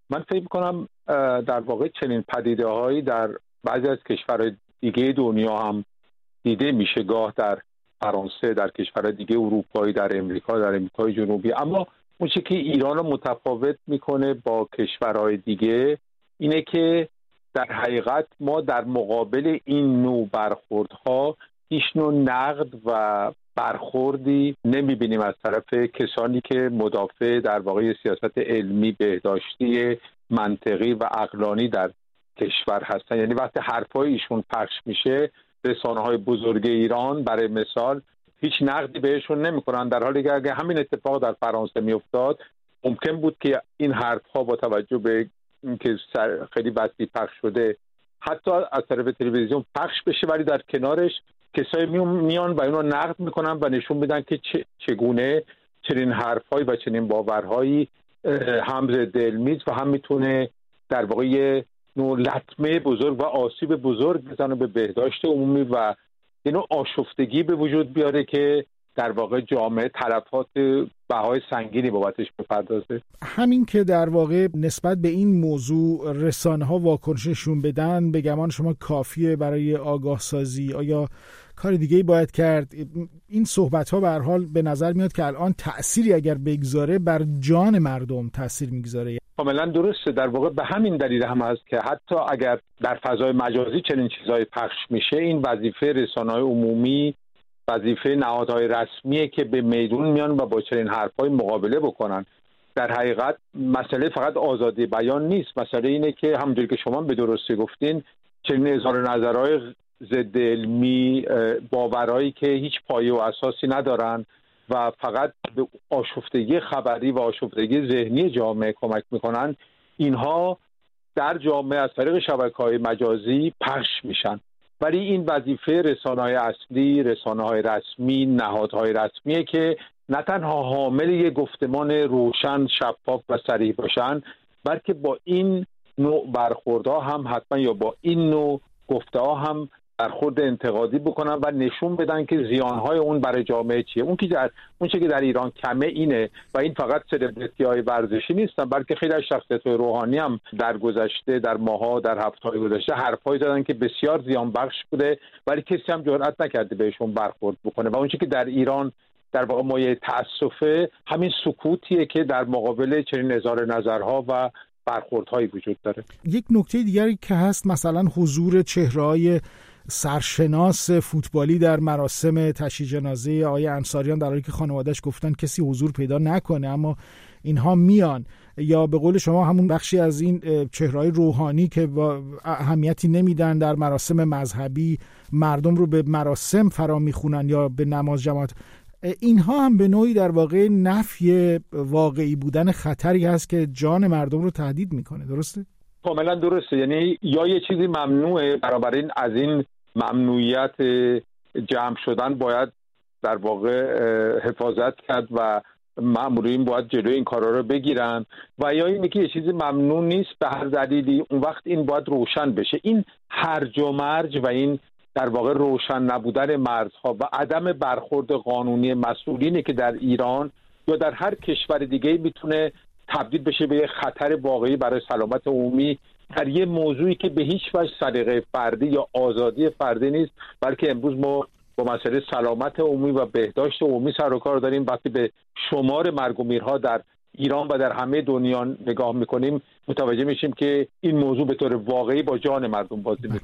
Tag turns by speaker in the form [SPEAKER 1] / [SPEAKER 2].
[SPEAKER 1] من فکر می‌کنم در واقع چنین پدیده‌هایی در بعضی از کشورهای دیگه دنیا هم دیده میشه، گاه در فرانسه، در کشورهای دیگه اروپایی، در امریکای جنوبی. اما اون چیزی که ایران رو متفاوت میکنه با کشورهای دیگه اینه که در حقیقت ما در مقابل این نوع برخوردها هیچ نوع نقد و برخوردی نمیبینیم از طرف کسانی که مدافع در واقع سیاست علمی، بهداشتی، منطقی و عقلانی در کشور هستن. یعنی وقتی حرفای ایشون پخش میشه، رسانه‌های بزرگ ایران برای مثال هیچ نقدی بهشون نمیکنن، در حالی که اگه همین اتفاق در فرانسه میافتاد ممکن بود که این حرفها با توجه به اینکه خیلی وسیع پخش شده حتی از طرف تلویزیون پخش بشه، ولی در کنارش کسایی میان و اینو نقد میکنن و نشون میدن که چگونه چنین حرفهایی و چنین باورهایی هم ضد علمی و هم میتونه در واقع نوع لطمه بزرگ و آسیب بزرگ بزنه به بهداشت عمومی و اینو آشفتگی به وجود بیاره که در واقع جامعه تلفات بهای سنگینی بابتش بپردازه.
[SPEAKER 2] همین که در واقع نسبت به این موضوع رسانه‌ها واکنششون بدن به گمان شما کافیه برای آگاه سازی؟ آیا کار دیگه‌ای باید کرد؟ این صحبت‌ها به هر حال به نظر میاد که الان تأثیری اگر بگذاره بر جان مردم تأثیر میگذاره.
[SPEAKER 1] کاملا درسته. در واقع به همین دلیل هم هست که حتی اگر در فضای مجازی چنین چیزایی پخش میشه، این وظیفه رسانه‌های عمومی، وظیفه نهادهای رسمیه که به میدون میان و با چنین حرفای مقابله بکنن. در حقیقت مسئله فقط آزادی بیان نیست، مسئله اینه که همونجوری که شما به درستی گفتین چنین اظهار نظرهای ضد علمی، باورهایی که هیچ پایه و اساسی ندارن و فقط به آشفتگی خبری و آشفتگی ذهنی جامعه کمک میکنن، اینها در جامعه از طریق شبکه‌های مجازی پخش میشن. ولی این وظیفه رسانه‌های اصلی، رسانه‌های رسمی، نهادهای رسمیه که نه تنها حامل یک گفتمان روشن، شفاف و صریح باشن، بلکه با این نوع برخوردها هم حتما یا با این نوع گفته‌ها هم برخورد انتقادی بکنن و نشون بدن که زیانهای اون برای جامعه چیه. اون چیزی که در ایران کمه اینه و این فقط سلبریتی‌های ورزشی نیستن، بلکه خیلی از شخصیت‌های روحانی هم در گذشته، در ماها، در هفته‌های گذشته حرفایی زدن که بسیار زیان بخش بوده، ولی کسی هم جرئت نکرده بهشون برخورد بکنه. و اون چیزی که در ایران در واقع مایه تأسفه همین سکوتیه که در مقابل چنین اظهار نظرها و برخوردهایی وجود داره.
[SPEAKER 2] یک نکته دیگری که هست مثلا حضور چهره‌های سرشناس فوتبالی در مراسم تشییع جنازه آقای انصاریان، در حالی که خانواده‌اش گفتن کسی حضور پیدا نکنه اما اینها میان، یا به قول شما همون بخشی از این چهره‌های روحانی که با اهمیتی نمیدن در مراسم مذهبی مردم رو به مراسم فرا میخونن یا به نماز جماعت، اینها هم به نوعی در واقع نفی واقعی بودن خطری هست که جان مردم رو تهدید میکنه. درسته؟
[SPEAKER 1] کاملا درسته. یعنی یا یه چیزی ممنوعه، بنابراین از این ممنوعیت جمع شدن باید در واقع حفاظت کرد و مامورین باید جلوی این کارا رو بگیرن، و یا اینه که یه چیزی ممنوع نیست به هر دلیلی، اون وقت این باید روشن بشه. این هرج و مرج و این در واقع روشن نبودن مرزها و عدم برخورد قانونی مسئولینی که در ایران یا در هر کشور دیگه میتونه تبدیل بشه به یه خطر واقعی برای سلامت عمومی در یه موضوعی که به هیچ وجه سلیقه فردی یا آزادی فردی نیست، بلکه امروز ما با مسئله سلامت عمومی و بهداشت عمومی سر و کار داریم. وقتی به شمار مرگ و میرها در ایران و در همه دنیا نگاه میکنیم متوجه میشیم که این موضوع به طور واقعی با جان مردم بازی میکنه.